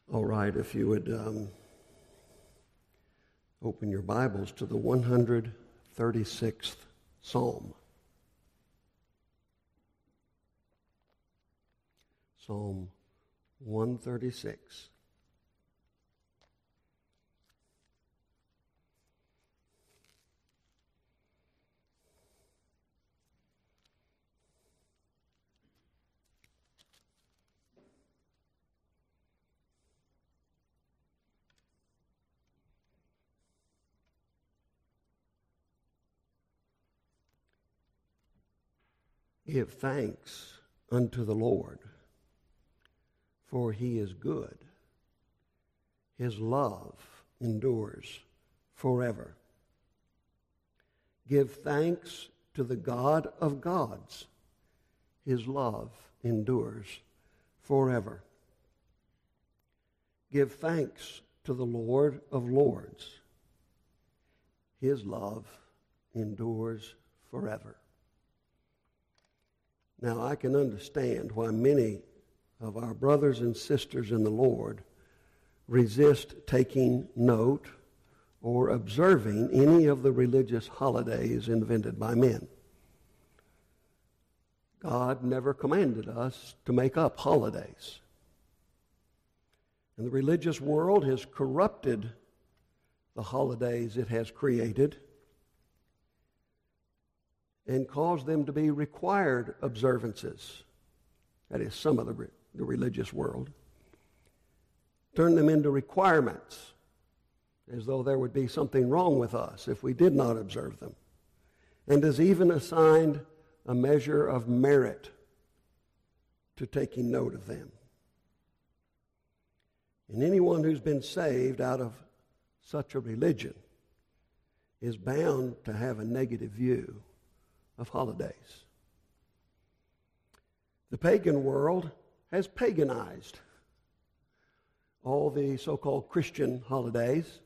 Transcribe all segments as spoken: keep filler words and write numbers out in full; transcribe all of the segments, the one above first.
All right, if you would um, open your Bibles to the one hundred thirty-sixth Psalm. Psalm one thirty-six. Give thanks unto the Lord, for he is good. His love endures forever. Give thanks to the God of gods. His love endures forever. Give thanks to the Lord of lords. His love endures forever. Now, I can understand why many of our brothers and sisters in the Lord resist taking note or observing any of the religious holidays invented by men. God never commanded us to make up holidays. And the religious world has corrupted the holidays it has created and cause them to be required observances. That is, some of the, re- the religious world. Turn them into requirements, as though there would be something wrong with us if we did not observe them. And has even assigned a measure of merit to taking note of them. And anyone who's been saved out of such a religion is bound to have a negative view of holidays. The pagan world has paganized all the so-called Christian holidays.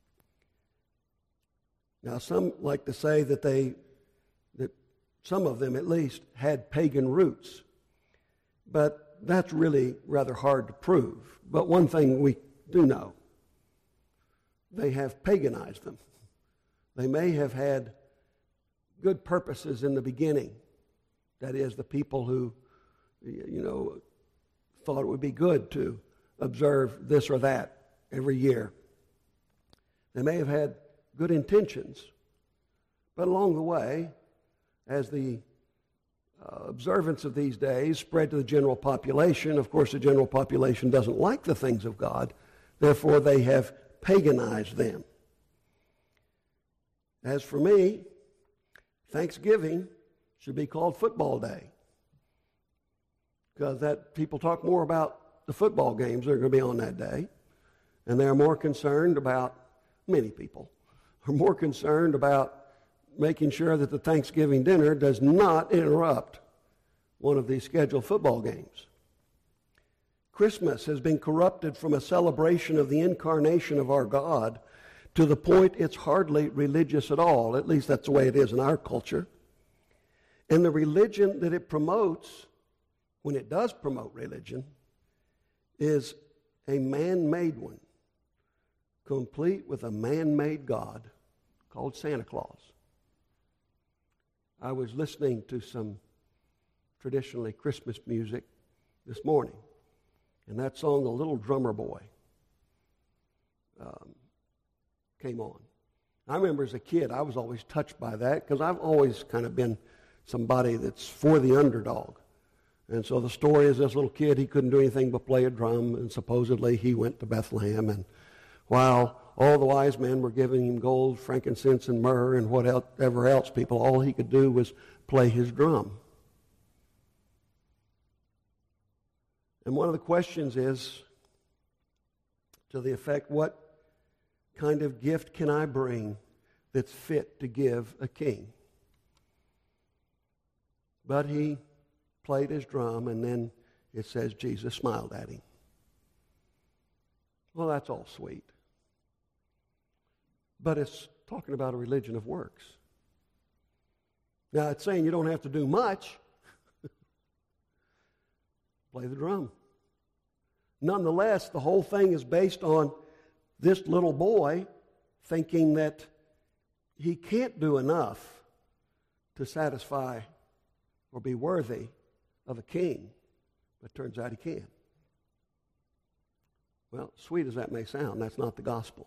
Now, some like to say that they, that some of them at least had pagan roots, but that's really rather hard to prove. But one thing we do know, they have paganized them. They may have had good purposes in the beginning. That is, the people who, you know, thought it would be good to observe this or that every year. They may have had good intentions, but along the way, as the uh, observance of these days spread to the general population, of course the general population doesn't like the things of God, therefore they have paganized them. As for me, Thanksgiving should be called Football Day, because that people talk more about the football games that are going to be on that day, and they're more concerned about, many people are more concerned about making sure that the Thanksgiving dinner does not interrupt one of these scheduled football games. Christmas has been corrupted from a celebration of the incarnation of our God to the point it's hardly religious at all. At least that's the way it is in our culture. And the religion that it promotes, when it does promote religion, is a man-made one, complete with a man-made God called Santa Claus. I was listening to some traditionally Christmas music this morning, and that song, The Little Drummer Boy, um, came on. I remember as a kid, I was always touched by that because I've always kind of been somebody that's for the underdog. And so the story is this little kid, he couldn't do anything but play a drum, and supposedly he went to Bethlehem, and while all the wise men were giving him gold, frankincense, and myrrh, and whatever else people, all he could do was play his drum. And one of the questions is to the effect, what kind of gift can I bring that's fit to give a king? But he played his drum, and then it says Jesus smiled at him. Well, that's all sweet. But it's talking about a religion of works. Now, it's saying you don't have to do much. Play the drum. nonetheless, the whole thing is based on this little boy thinking that he can't do enough to satisfy or be worthy of a king, but turns out he can. Well, sweet as that may sound, that's not the gospel.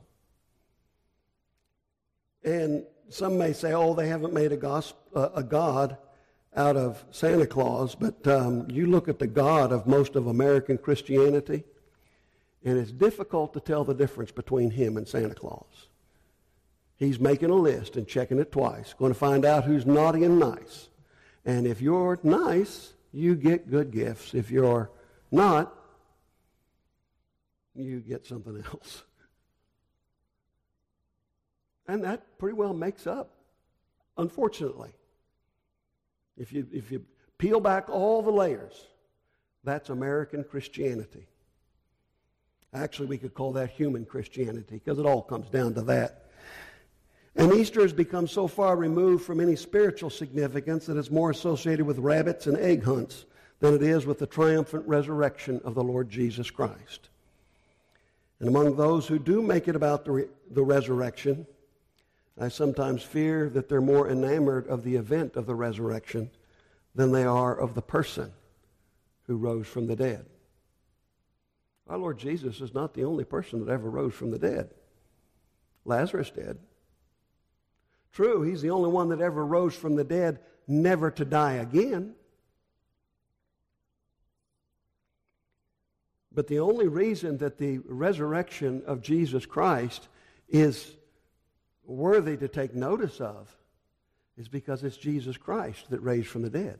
And some may say, oh, they haven't made a, gospel, uh, a God out of Santa Claus, but um, you look at the God of most of American Christianity, and it's difficult to tell the difference between him and Santa Claus. He's making a list and checking it twice, going to find out who's naughty and nice. And if you're nice, you get good gifts. If you're not, you get something else. And that pretty well makes up, unfortunately. If you, if you peel back all the layers, that's American Christianity. Actually, we could call that human Christianity because it all comes down to that. And Easter has become so far removed from any spiritual significance that it's more associated with rabbits and egg hunts than it is with the triumphant resurrection of the Lord Jesus Christ. And among those who do make it about the, re- the resurrection, I sometimes fear that they're more enamored of the event of the resurrection than they are of the person who rose from the dead. Our Lord Jesus is not the only person that ever rose from the dead. Lazarus did. True, he's the only one that ever rose from the dead, never to die again. But the only reason that the resurrection of Jesus Christ is worthy to take notice of is because it's Jesus Christ that raised from the dead.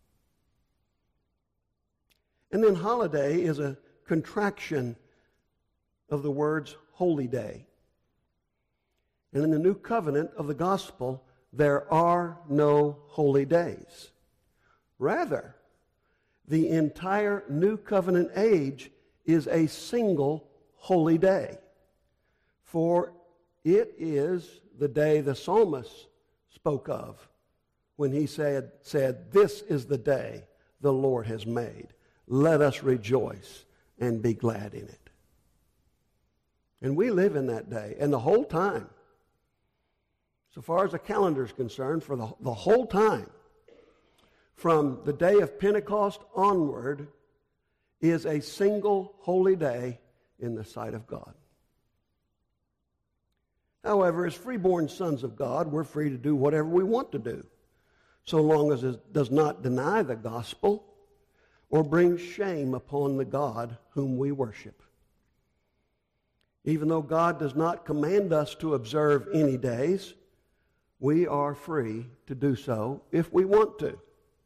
And then holiday is a contraction of the words holy day. And in the new covenant of the gospel, there are no holy days. Rather, the entire new covenant age is a single holy day. For it is the day the psalmist spoke of when he said, said, "This is the day the Lord has made. Let us rejoice and be glad in it." And we live in that day. And the whole time, so far as the calendar is concerned, for the, the whole time, from the day of Pentecost onward, is a single holy day in the sight of God. However, as freeborn sons of God, we're free to do whatever we want to do, so long as it does not deny the gospel or bring shame upon the God whom we worship. Even though God does not command us to observe any days, we are free to do so if we want to.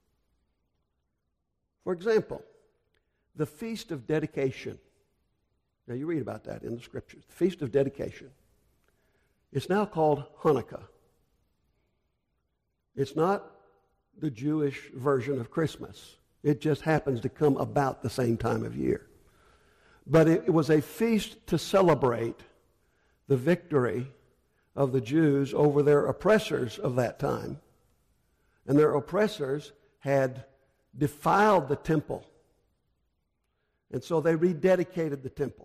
For example, the Feast of Dedication. Now you read about that in the Scriptures. The Feast of Dedication. It's now called Hanukkah. It's not the Jewish version of Christmas. It just happens to come about the same time of year. But it was a feast to celebrate the victory of the Jews over their oppressors of that time. And their oppressors had defiled the temple. And so they rededicated the temple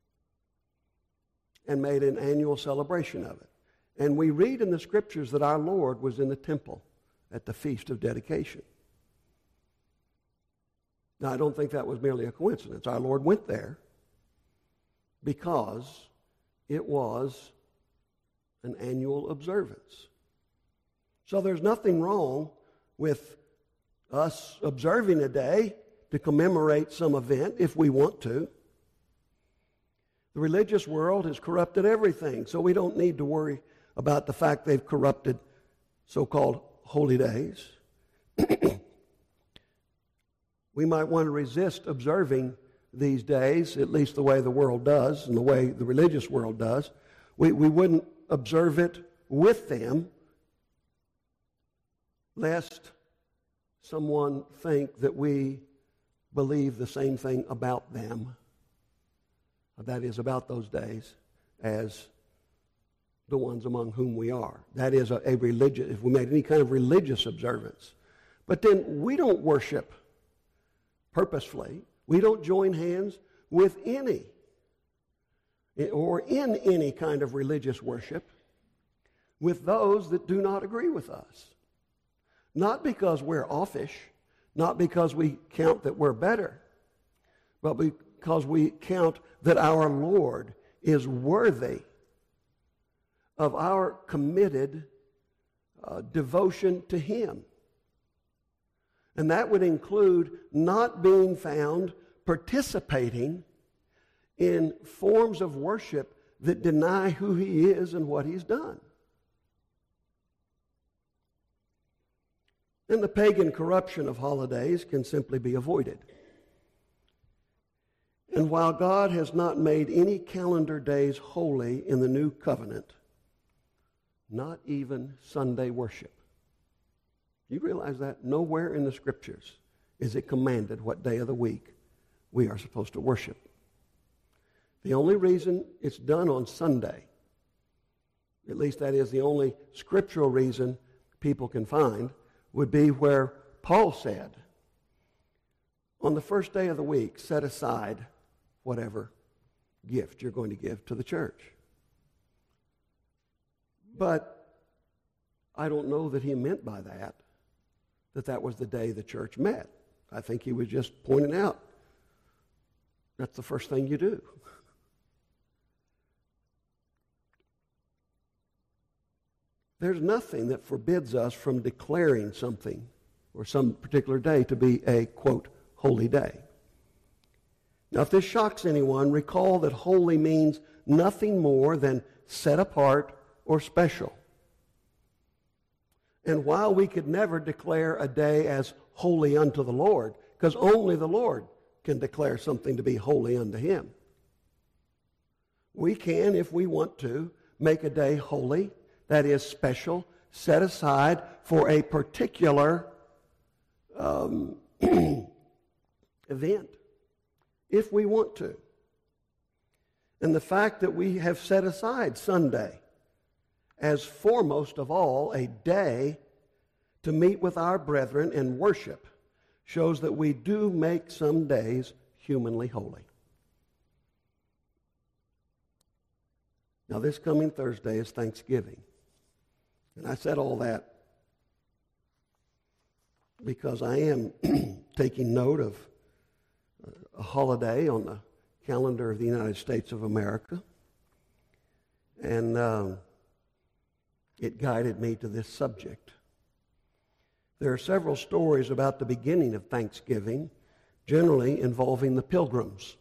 and made an annual celebration of it. And we read in the Scriptures that our Lord was in the temple at the Feast of Dedication. Now, I don't think that was merely a coincidence. Our Lord went there because it was an annual observance. So there's nothing wrong with us observing a day to commemorate some event if we want to. The religious world has corrupted everything, so we don't need to worry about the fact they've corrupted so-called holy days. We might want to resist observing these days, at least the way the world does and the way the religious world does. We, we wouldn't observe it with them, lest someone think that we believe the same thing about them, that is, about those days, as the ones among whom we are. That is a, a religious, if we made any kind of religious observance. But then we don't worship purposefully. We don't join hands with any or in any kind of religious worship with those that do not agree with us. Not because we're offish, not because we count that we're better, but because we count that our Lord is worthy of our committed uh, devotion to Him. And that would include not being found participating in forms of worship that deny who He is and what He's done. And the pagan corruption of holidays can simply be avoided. And while God has not made any calendar days holy in the new covenant, not even Sunday worship. You realize that? Nowhere in the Scriptures is it commanded what day of the week we are supposed to worship. The only reason it's done on Sunday, at least that is the only scriptural reason people can find, would be where Paul said, on the first day of the week, set aside whatever gift you're going to give to the church. But I don't know that he meant by that that that was the day the church met. I think he was just pointing out that's the first thing you do. There's nothing that forbids us from declaring something or some particular day to be a, quote, holy day. Now, if this shocks anyone, recall that holy means nothing more than set apart or special. And while we could never declare a day as holy unto the Lord, because only the Lord can declare something to be holy unto Him, we can, if we want to, make a day holy, that is special, set aside for a particular um, event, if we want to. And the fact that we have set aside Sunday as foremost of all a day to meet with our brethren and worship shows that we do make some days humanly holy. Now, this coming Thursday is Thanksgiving. And I said all that because I am taking note of a holiday on the calendar of the United States of America. And um, it guided me to this subject. There are several stories about the beginning of Thanksgiving, generally involving the Pilgrims.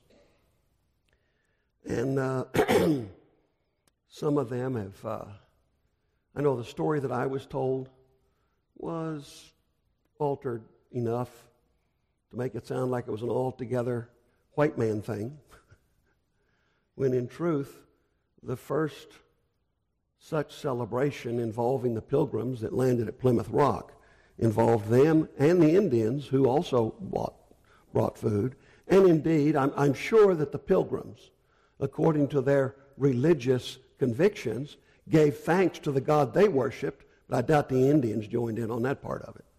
And uh, some of them have... Uh, I know the story that I was told was altered enough to make it sound like it was an altogether white man thing, when in truth, the first such celebration involving the Pilgrims that landed at Plymouth Rock involved them and the Indians, who also bought, brought food. And indeed, I'm, I'm sure that the Pilgrims, according to their religious convictions, gave thanks to the God they worshipped, but I doubt the Indians joined in on that part of it.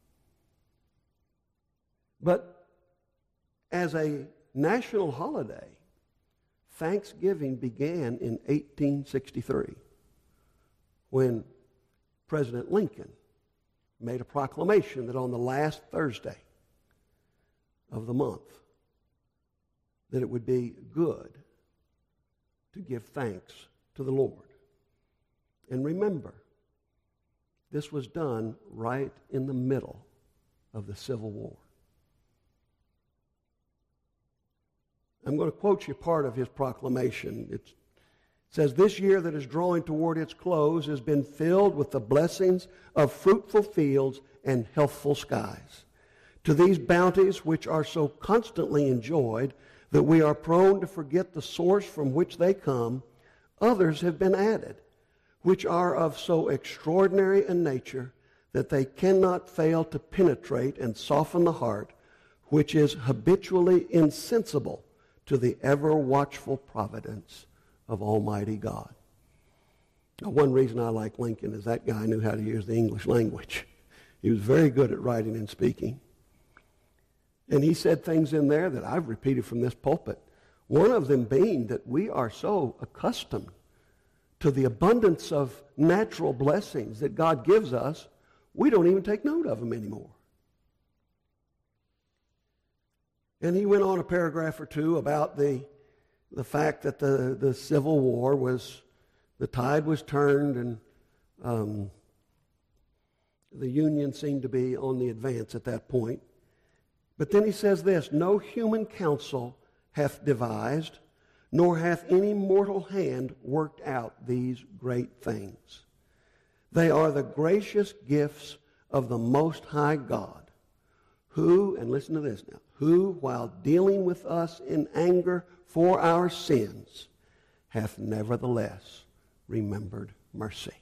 But as a national holiday, Thanksgiving began in eighteen sixty-three, when President Lincoln made a proclamation that on the last Thursday of the month, that it would be good to give thanks to the Lord. And remember, this was done right in the middle of the Civil War. I'm going to quote you part of his proclamation. It's, it says, "This year that is drawing toward its close has been filled with the blessings of fruitful fields and healthful skies. To these bounties, which are so constantly enjoyed that we are prone to forget the source from which they come, others have been added, which are of so extraordinary a nature that they cannot fail to penetrate and soften the heart, which is habitually insensible to the ever-watchful providence of Almighty God." Now, one reason I like Lincoln is that guy knew how to use the English language. He was very good at writing and speaking. And he said things in there that I've repeated from this pulpit One of them being that we are so accustomed to the abundance of natural blessings that God gives us, we don't even take note of them anymore. And he went on a paragraph or two about the, the fact that the, the Civil War was, the tide was turned, and um, the Union seemed to be on the advance at that point. But then he says this, no human counsel hath devised, nor hath any mortal hand worked out these great things. They are the gracious gifts of the Most High God, who, and listen to this now, who, while dealing with us in anger for our sins, hath nevertheless remembered mercy.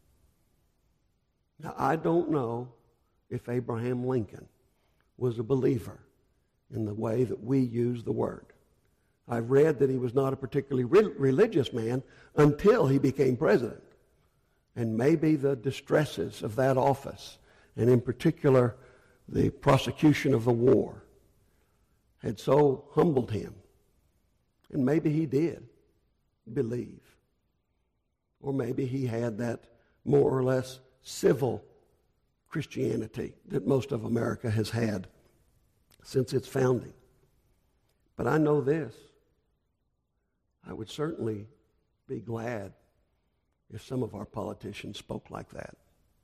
Now, I don't know if Abraham Lincoln was a believer in the way that we use the word. I've read that he was not a particularly re- religious man until he became president. And maybe the distresses of that office, and in particular the prosecution of the war, had so humbled him. And maybe he did believe. Or maybe he had that more or less civil Christianity that most of America has had since its founding. But I know this. I would certainly be glad if some of our politicians spoke like that,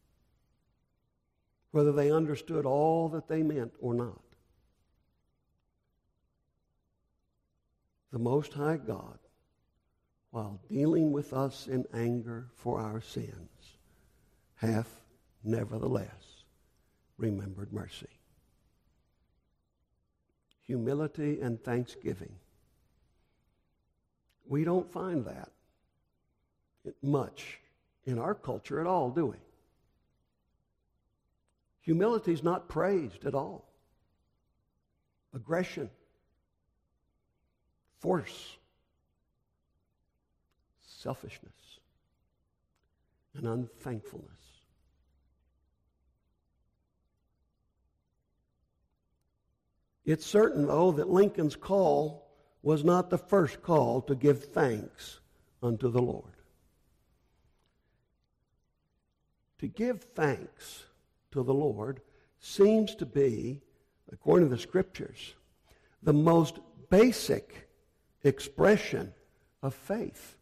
whether they understood all that they meant or not. The Most High God, while dealing with us in anger for our sins, hath nevertheless remembered mercy. Humility and thanksgiving. We don't find that much in our culture at all, do we? Humility is not praised at all. Aggression, force, selfishness, and unthankfulness. It's certain, though, that Lincoln's call was not the first call to give thanks unto the Lord. To give thanks to the Lord seems to be, according to the Scriptures, the most basic expression of faith.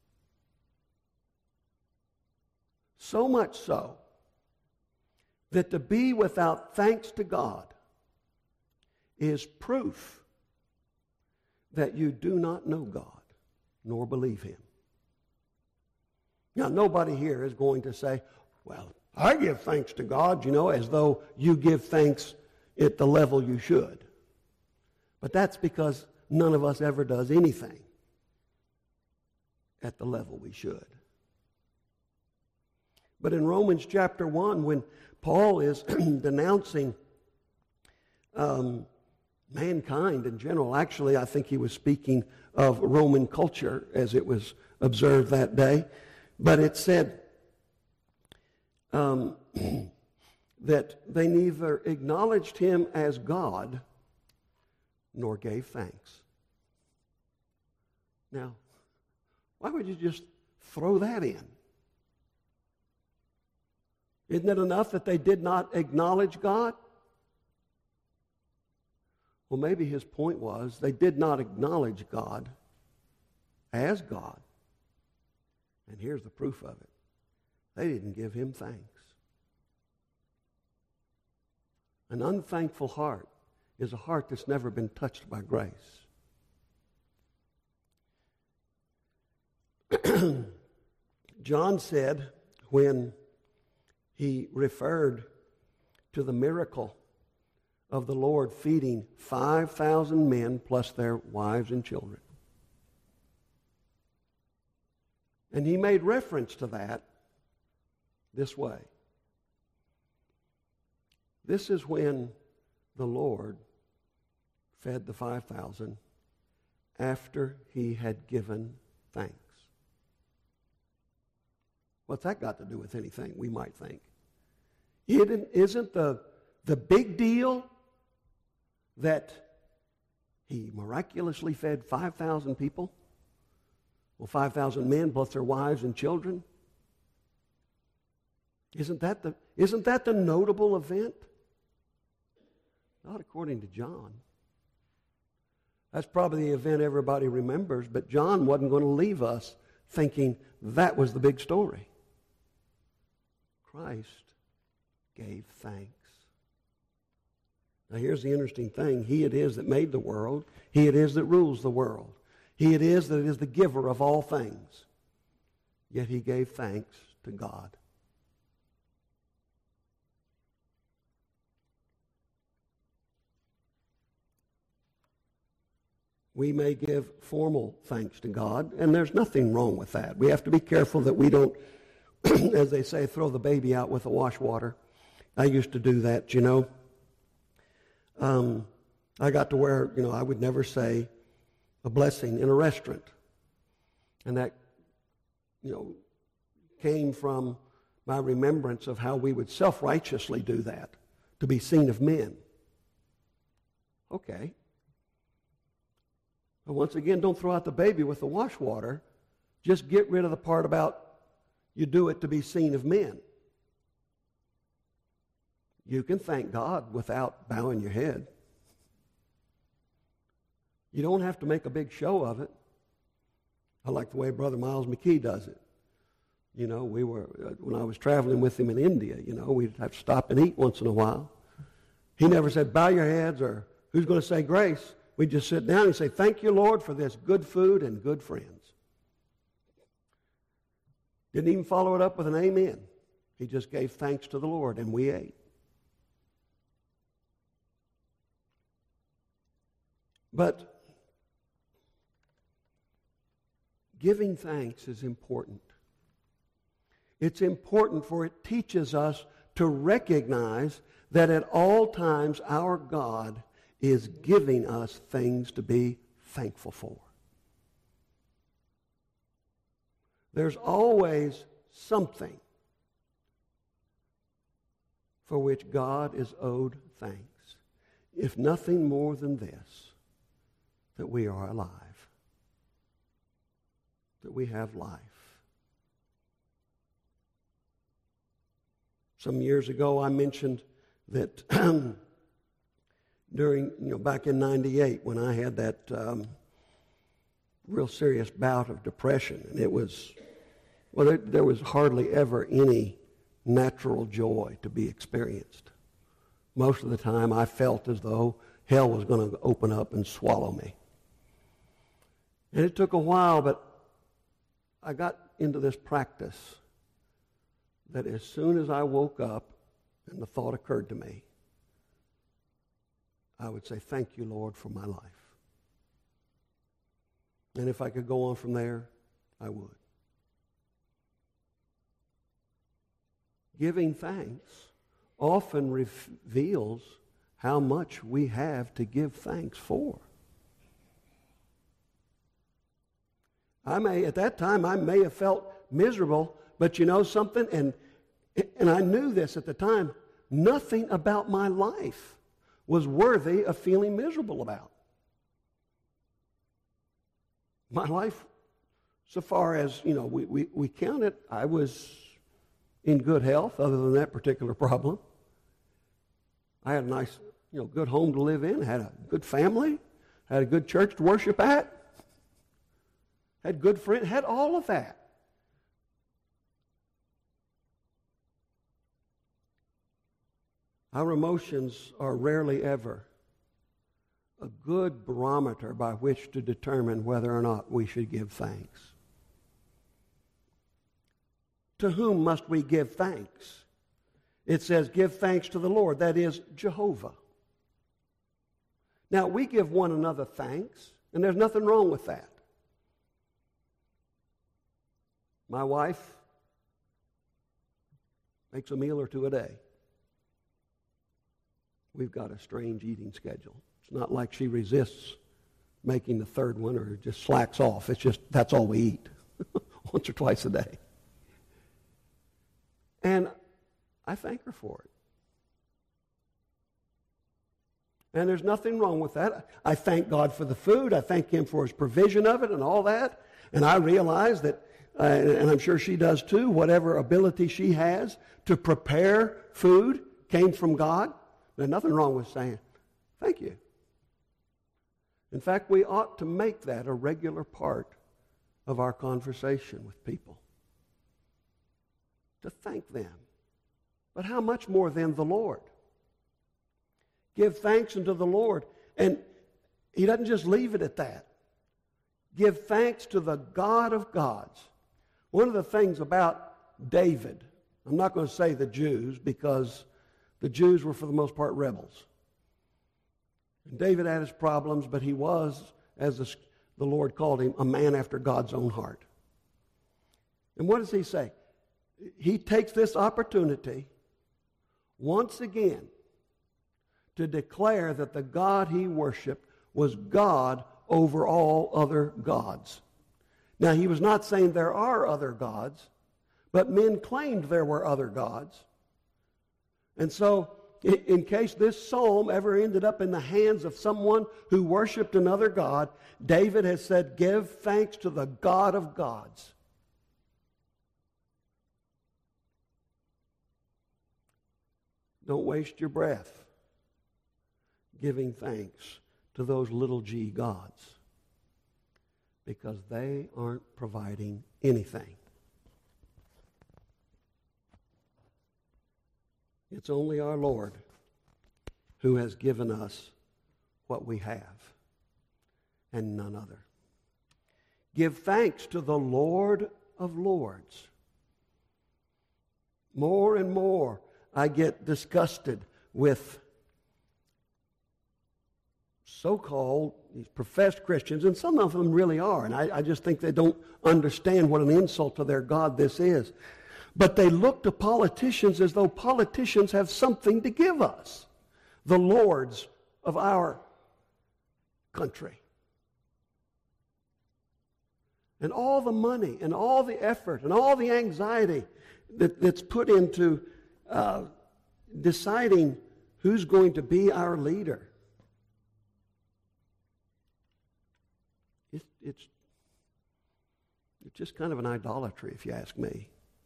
So much so that to be without thanks to God is proof that you do not know God nor believe Him. Now, nobody here is going to say, well, I give thanks to God, you know, as though you give thanks at the level you should. But that's because none of us ever does anything at the level we should. But in Romans chapter one, when Paul is denouncing um, mankind in general, actually I think he was speaking of Roman culture as it was observed that day, but it said um, that they neither acknowledged him as God nor gave thanks. Now, why would you just throw that in? Isn't it enough that they did not acknowledge God? Well, maybe his point was they did not acknowledge God as God. And here's the proof of it. They didn't give him thanks. An unthankful heart is a heart that's never been touched by grace. John said when he referred to the miracle of the Lord feeding five thousand men plus their wives and children. And he made reference to that this way. This is when the Lord fed the five thousand after he had given thanks. What's that got to do with anything, we might think? It isn't the, the big deal that He miraculously fed five thousand people. Well, five thousand men plus their wives and children. Isn't that the, isn't that the notable event? Not according to John. That's probably the event everybody remembers, but John wasn't going to leave us thinking that was the big story. Christ gave thanks. Now here's the interesting thing. He it is that made the world. He it is that rules the world. He it is that is the giver of all things. Yet he gave thanks to God. We may give formal thanks to God, and there's nothing wrong with that. We have to be careful that we don't, as they say, throw the baby out with the wash water. I used to do that, you know. Um, I got to where, you know, I would never say a blessing in a restaurant. And that, you know, came from my remembrance of how we would self-righteously do that, to be seen of men. Okay. But once again, don't throw out the baby with the wash water. Just get rid of the part about you do it to be seen of men. You can thank God without bowing your head. You don't have to make a big show of it. I like the way Brother Miles McKee does it. You know, we were, when I was traveling with him in India, you know, we'd have to stop and eat once in a while. He never said, bow your heads, or who's going to say grace? We'd just sit down and say, thank you, Lord, for this good food and good friends. Didn't even follow it up with an amen. He just gave thanks to the Lord, and we ate. But giving thanks is important. It's important for it teaches us to recognize that at all times our God is giving us things to be thankful for. There's always something for which God is owed thanks, if nothing more than this, that we are alive, that we have life. Some years ago I mentioned that during, you know, back in ninety-eight when I had that um, real serious bout of depression, and it was, well, there, there was hardly ever any natural joy to be experienced. Most of the time I felt as though hell was going to open up and swallow me. And it took a while, but I got into this practice that as soon as I woke up and the thought occurred to me, I would say, thank you, Lord, for my life. And if I could go on from there, I would. Giving thanks often reveals how much we have to give thanks for. I may, at that time, I may have felt miserable, but you know something? And, and I knew this at the time. Nothing about my life was worthy of feeling miserable about. My life, so far as, you know, we, we, we count it, I was in good health other than that particular problem. I had a nice, you know, good home to live in, had a good family, had a good church to worship at, had good friends, had all of that. Our emotions are rarely ever a good barometer by which to determine whether or not we should give thanks. To whom must we give thanks? It says, give thanks to the Lord, that is, Jehovah. Now, we give one another thanks, and there's nothing wrong with that. My wife makes a meal or two a day. We've got a strange eating schedule. It's not like she resists making the third one or just slacks off. It's just, that's all we eat, once or twice a day. And I thank her for it. And there's nothing wrong with that. I thank God for the food. I thank Him for His provision of it and all that. And I realize that, uh, and I'm sure she does too, whatever ability she has to prepare food came from God. There's nothing wrong with saying, thank you. In fact, we ought to make that a regular part of our conversation with people. To thank them. But how much more than the Lord? Give thanks unto the Lord. And He doesn't just leave it at that. Give thanks to the God of gods. One of the things about David, I'm not going to say the Jews, because the Jews were for the most part rebels. And David had his problems, but he was, as the, the Lord called him, a man after God's own heart. And what does he say? He takes this opportunity once again to declare that the God he worshiped was God over all other gods. Now, he was not saying there are other gods, but men claimed there were other gods. And so, in case this psalm ever ended up in the hands of someone who worshiped another god, David has said, give thanks to the God of gods. Don't waste your breath giving thanks to those little g gods, because they aren't providing anything. It's only our Lord who has given us what we have, and none other. Give thanks to the Lord of Lords. More and more I get disgusted with so-called these professed Christians, and some of them really are, and I, I just think they don't understand what an insult to their God this is. But they look to politicians as though politicians have something to give us, the lords of our country. And all the money and all the effort and all the anxiety that, that's put into uh, deciding who's going to be our leader. It's, it's, it's just kind of an idolatry, if you ask me.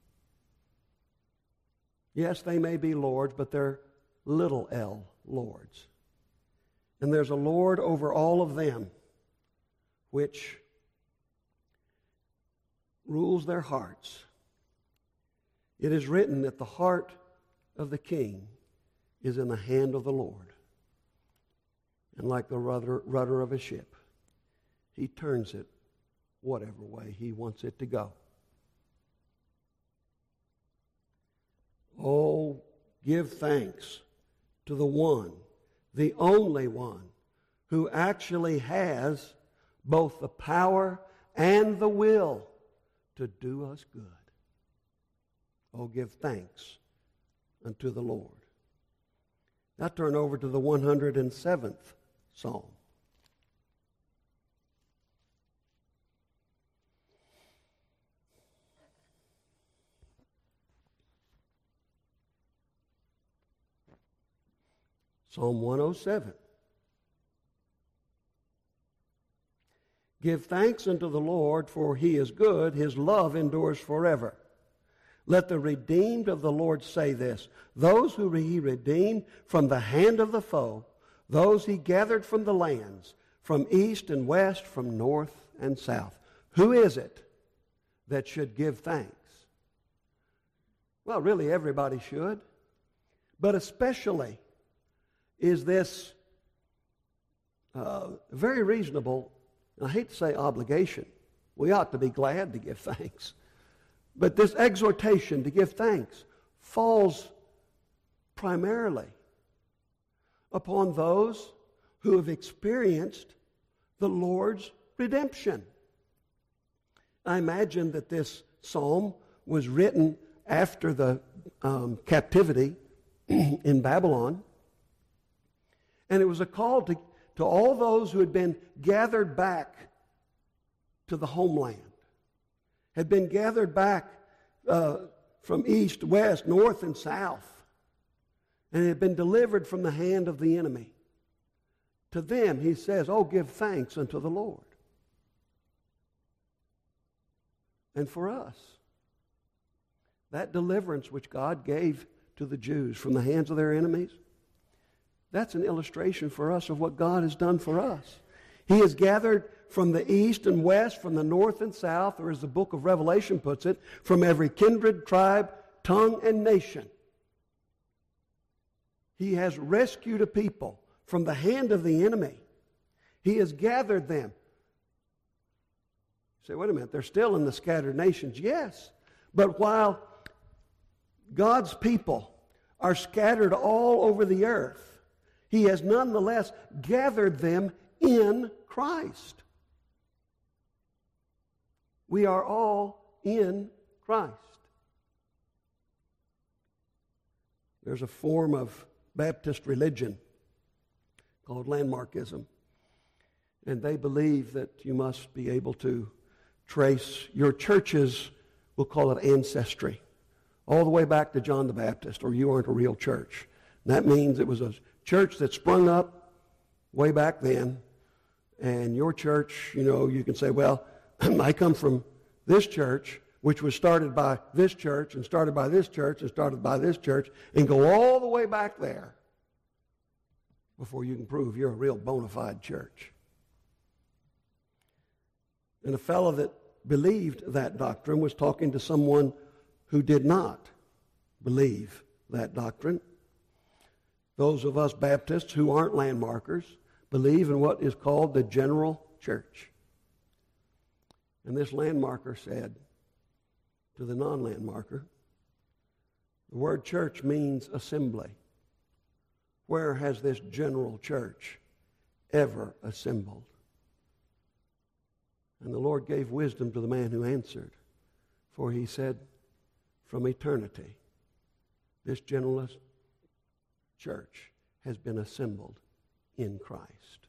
Yes, they may be lords, but they're little l lords. And there's a Lord over all of them, which rules their hearts. It is written that the heart of the king is in the hand of the Lord. And like the rudder, rudder of a ship, He turns it whatever way He wants it to go. Oh, give thanks to the one, the only one, who actually has both the power and the will to do us good. Oh, give thanks unto the Lord. Now turn over to the one hundred seventh Psalm. Psalm one oh seven. Give thanks unto the Lord, for He is good. His love endures forever. Let the redeemed of the Lord say this, those who He redeemed from the hand of the foe, those He gathered from the lands, from east and west, from north and south. Who is it that should give thanks? Well, really everybody should, but especially is this uh, very reasonable, and I hate to say obligation. We ought to be glad to give thanks. But this exhortation to give thanks falls primarily upon those who have experienced the Lord's redemption. I imagine that this psalm was written after the um, captivity in Babylon. And it was a call to, to all those who had been gathered back to the homeland, had been gathered back uh, from east, west, north, and south, and had been delivered from the hand of the enemy. to them, he says, oh, give thanks unto the Lord. And for us, that deliverance which God gave to the Jews from the hands of their enemies, that's an illustration for us of what God has done for us. He has gathered from the east and west, from the north and south, or as the book of Revelation puts it, from every kindred, tribe, tongue, and nation. He has rescued a people from the hand of the enemy. He has gathered them. You say, wait a minute, they're still in the scattered nations. Yes, but while God's people are scattered all over the earth, He has nonetheless gathered them in Christ. We are all in Christ. There's a form of Baptist religion called landmarkism. And they believe that you must be able to trace your church's, we'll call it ancestry, all the way back to John the Baptist, or you aren't a real church. And that means it was a church that sprung up way back then, and your church, you know, you can say, well, I come from this church, which was started by this church, and started by this church, and started by this church, and go all the way back there before you can prove you're a real bona fide church. And a fellow that believed that doctrine was talking to someone who did not believe that doctrine. Those of us Baptists who aren't landmarkers believe in what is called the general church. And this landmarker said to the non-landmarker, the word church means assembly. Where has this general church ever assembled? And the Lord gave wisdom to the man who answered, for he said, from eternity, this general church has been assembled in Christ.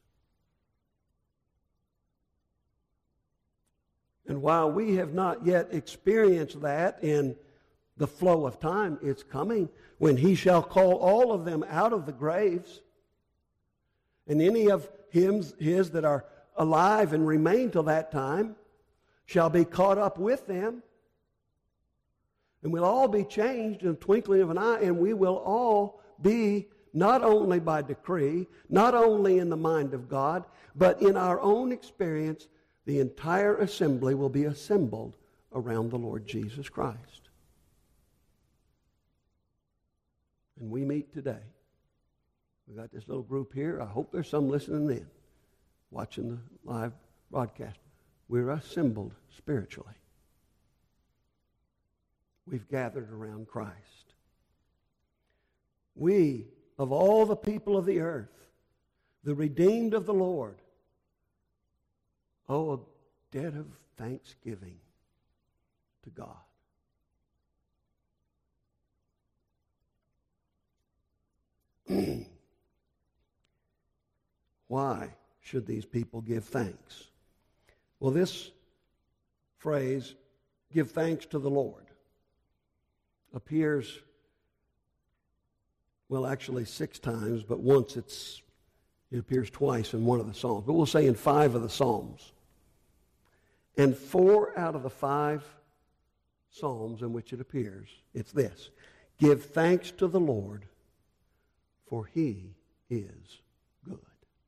And while we have not yet experienced that in the flow of time, it's coming when He shall call all of them out of the graves, and any of hymns, His that are alive and remain till that time shall be caught up with them, and we'll all be changed in the twinkling of an eye, and we will all be not only by decree, not only in the mind of God, but in our own experience, the entire assembly will be assembled around the Lord Jesus Christ. And we meet today. We've got this little group here. I hope there's some listening in, watching the live broadcast. We're assembled spiritually. We've gathered around Christ. We, of all the people of the earth, the redeemed of the Lord, owe a debt of thanksgiving to God. Why should these people give thanks? Well, this phrase, give thanks to the Lord, appears, well, actually six times, but once it's it appears twice in one of the Psalms. But we'll say in five of the Psalms. And four out of the five Psalms in which it appears, it's this: give thanks to the Lord, for He is good.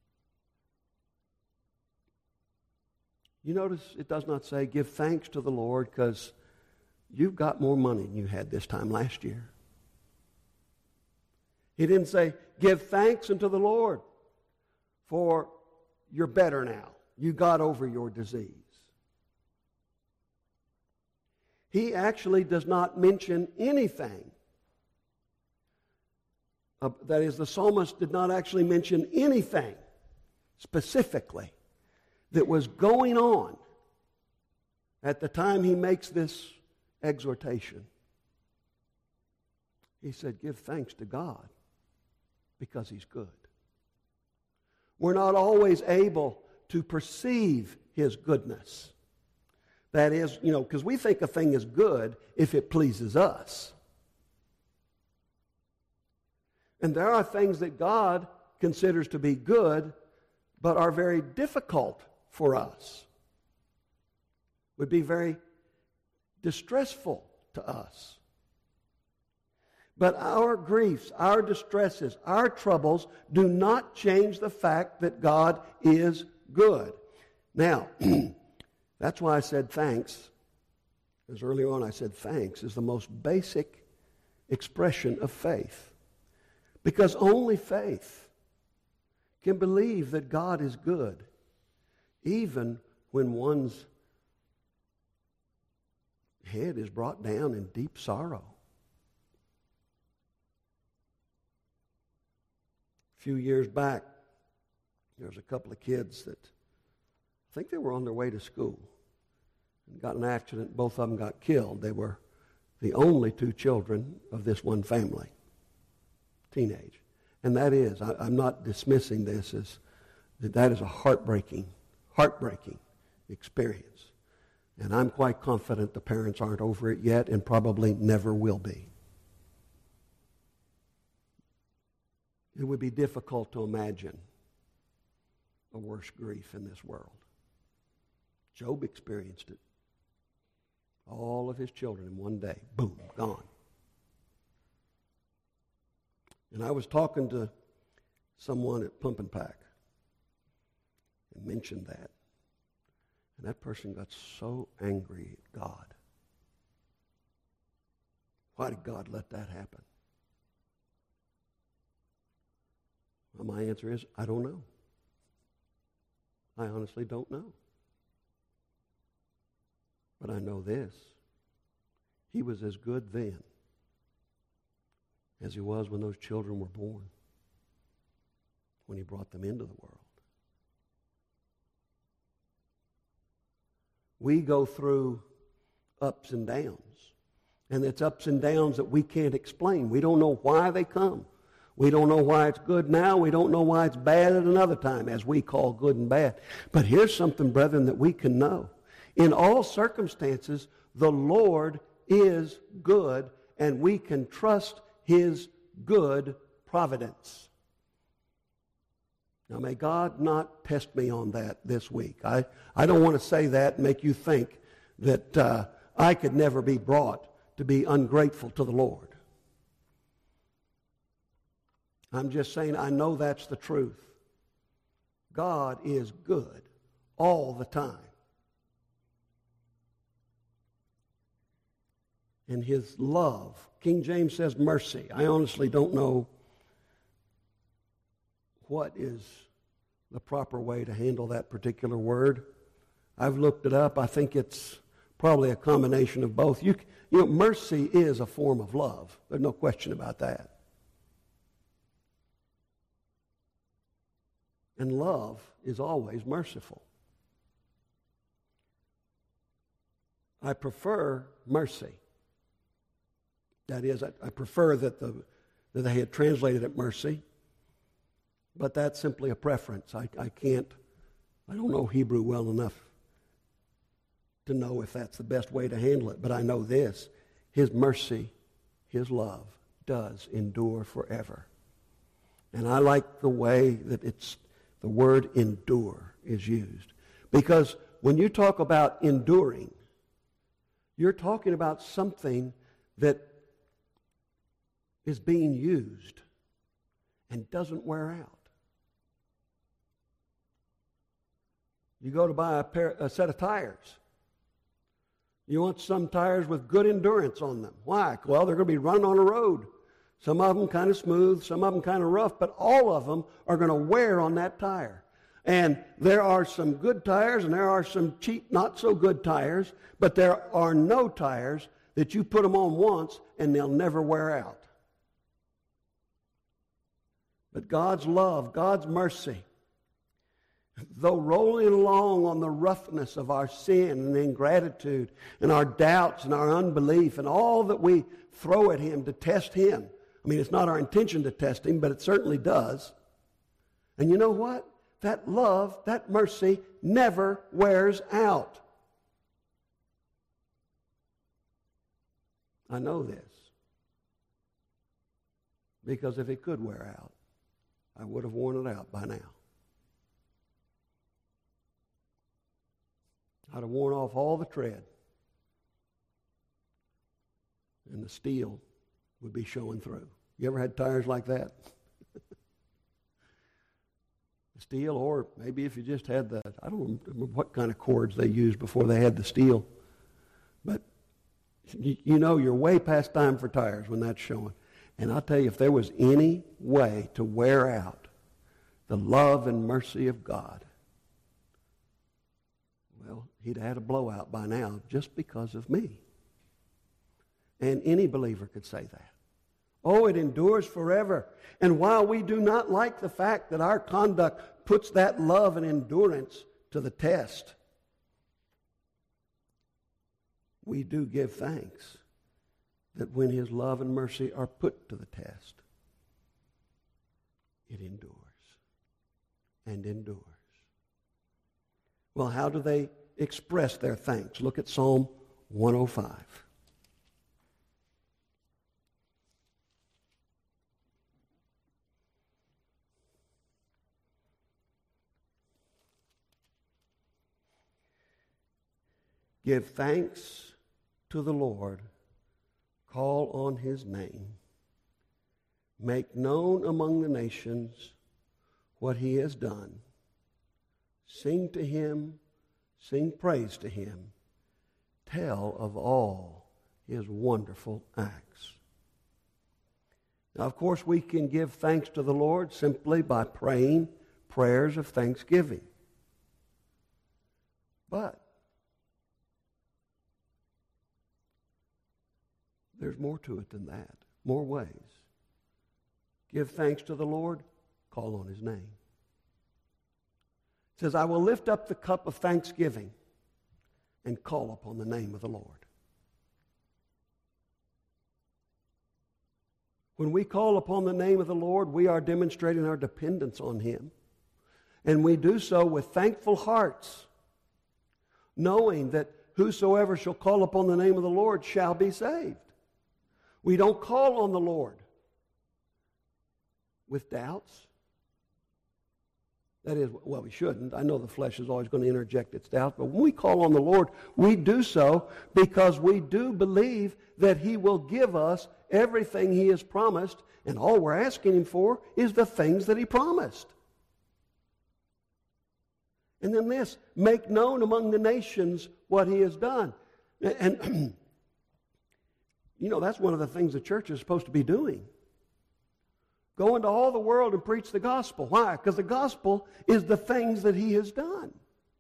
You notice it does not say give thanks to the Lord because you've got more money than you had this time last year. He didn't say give thanks unto the Lord for you're better now. You got over your disease. He actually does not mention anything. Uh, that is, the psalmist did not actually mention anything specifically that was going on at the time he makes this exhortation. He said, give thanks to God because He's good. We're not always able to perceive His goodness. That is, you know, because we think a thing is good if it pleases us. And there are things that God considers to be good but are very difficult for us, would be very distressful to us. But our griefs, our distresses, our troubles do not change the fact that God is good. Now, that's why I said thanks. As earlier on I said thanks is the most basic expression of faith. Because only faith can believe that God is good, even when one's head is brought down in deep sorrow. A few years back, there was a couple of kids that I think they were on their way to school and got in an accident. Both of them got killed. They were the only two children of this one family, teenage. And that is, I, I'm not dismissing this as that that is a heartbreaking, heartbreaking experience. And I'm quite confident the parents aren't over it yet and probably never will be. It would be difficult to imagine a worse grief in this world. Job experienced it. All of his children in one day, boom, gone. And I was talking to someone at Pump and Pack and mentioned that. And that person got so angry at God. Why did God let that happen? Well, my answer is, I don't know. I honestly don't know. But I know this. He was as good then as he was when those children were born, when he brought them into the world. We go through ups and downs, and it's ups and downs that we can't explain. We don't know why they come. We don't know why it's good now. We don't know why it's bad at another time, as we call good and bad. But here's something, brethren, that we can know. In all circumstances, the Lord is good, and we can trust His good providence. Now, may God not test me on that this week. I, I don't want to say that and make you think that uh, I could never be brought to be ungrateful to the Lord. I'm just saying I know that's the truth. God is good all the time. And His love, King James says mercy. I honestly don't know what is the proper way to handle that particular word. I've looked it up. I think it's probably a combination of both. You, you know, mercy is a form of love. There's no question about that. And love is always merciful. I prefer mercy. That is, I, I prefer that, the, that they had translated it mercy. But that's simply a preference. I, I can't, I don't know Hebrew well enough to know if that's the best way to handle it. But I know this, His mercy, His love does endure forever. And I like the way that it's, the word endure is used. Because when you talk about enduring, you're talking about something that is being used and doesn't wear out. You go to buy a, pair, a set of tires. You want some tires with good endurance on them. Why? Well, they're going to be running on a road. Some of them kind of smooth, some of them kind of rough, but all of them are going to wear on that tire. And there are some good tires and there are some cheap, not so good tires, but there are no tires that you put them on once and they'll never wear out. But God's love, God's mercy, though rolling along on the roughness of our sin and ingratitude and our doubts and our unbelief and all that we throw at Him to test Him. I mean, it's not our intention to test Him, but it certainly does. And you know what? That love, that mercy never wears out. I know this. Because if it could wear out, I would have worn it out by now. I'd have worn off all the tread. And the steel would be showing through. You ever had tires like that? The steel, or maybe if you just had the, I don't remember what kind of cords they used before they had the steel. But you, you know you're way past time for tires when that's showing. And I'll tell you, if there was any way to wear out the love and mercy of God, well, he'd had a blowout by now just because of me. And any believer could say that. Oh, it endures forever. And while we do not like the fact that our conduct puts that love and endurance to the test, we do give thanks that when his love and mercy are put to the test, it endures and endures. Well, how do they express their thanks? Look at Psalm one oh five. Give thanks to the Lord, call on his name, make known among the nations what he has done. Sing to him, sing praise to him, tell of all his wonderful acts. Now, of course, we can give thanks to the Lord simply by praying prayers of thanksgiving. But there's more to it than that, more ways. Give thanks to the Lord, call on his name. It says, I will lift up the cup of thanksgiving and call upon the name of the Lord. When we call upon the name of the Lord, we are demonstrating our dependence on him. And we do so with thankful hearts, knowing that whosoever shall call upon the name of the Lord shall be saved. We don't call on the Lord with doubts. That is, well, we shouldn't. I know the flesh is always going to interject its doubts, but when we call on the Lord, we do so because we do believe that he will give us everything he has promised, and all we're asking him for is the things that he promised. And then this, make known among the nations what he has done. And you know, that's one of the things the church is supposed to be doing. Go into all the world and preach the gospel. Why? Because the gospel is the things that he has done.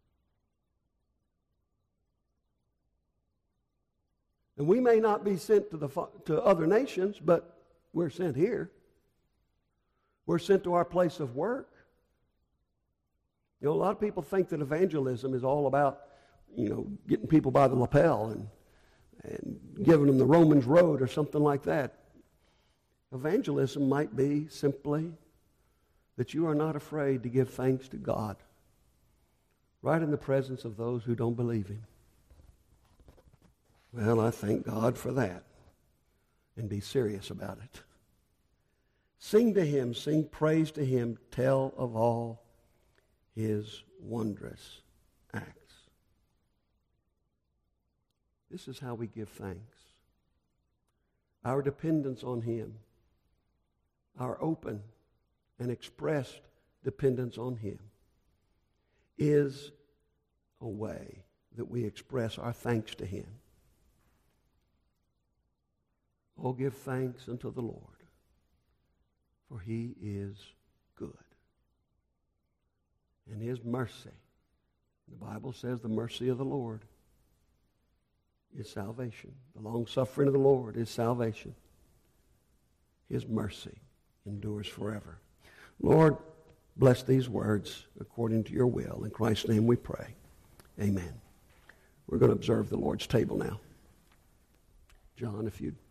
And we may not be sent to the to other nations, but we're sent here. We're sent to our place of work. You know, a lot of people think that evangelism is all about, you know, getting people by the lapel and and giving them the Romans road or something like that. Evangelism might be simply that you are not afraid to give thanks to God right in the presence of those who don't believe him. Well, I thank God for that, and be serious about it. Sing to him, sing praise to him, tell of all his wondrous acts. This is how we give thanks. Our dependence on him, our open and expressed dependence on him, is a way that we express our thanks to him. Oh, give thanks unto the Lord, for he is good. And his mercy, the Bible says the mercy of the Lord is salvation. The long-suffering of the Lord is salvation. His mercy endures forever. Lord, bless these words according to your will. In Christ's name we pray. Amen. We're going to observe the Lord's table now. John, if you'd